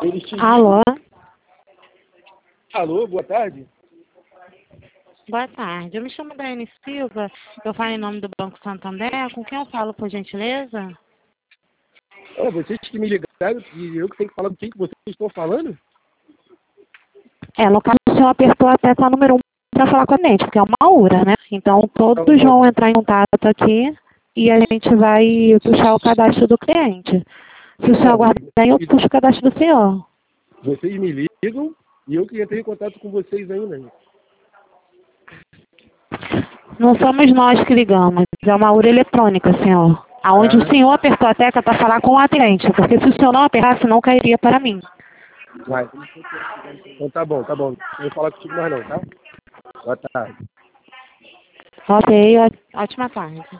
Eles te Alô? Alô, boa tarde. Boa tarde. Eu me chamo Daiane Silva. Eu falo em nome do Banco Santander. Com quem eu falo, por gentileza? Vocês que me ligaram e eu que tenho que falar com quem que vocês estão falando? No caso, o senhor apertou a tecla número 1 para falar com a gente, porque é uma URA, né? Então, Tá todos bom. vão entrar em contato aqui e a gente vai puxar o cadastro do cliente. Se o senhor Não, aguardar, eu puxo o cadastro do senhor. vocês me ligam e eu que entrei em contato com vocês ainda. Não somos nós que ligamos, é uma URA eletrônica, senhor. Aonde o senhor apertou a tecla para falar com o atendente, porque se o senhor não apertasse, não cairia para mim. Vai. Então tá bom, tá bom. Não vou falar contigo mais não, tá? Boa tarde. Ok, ótima tarde.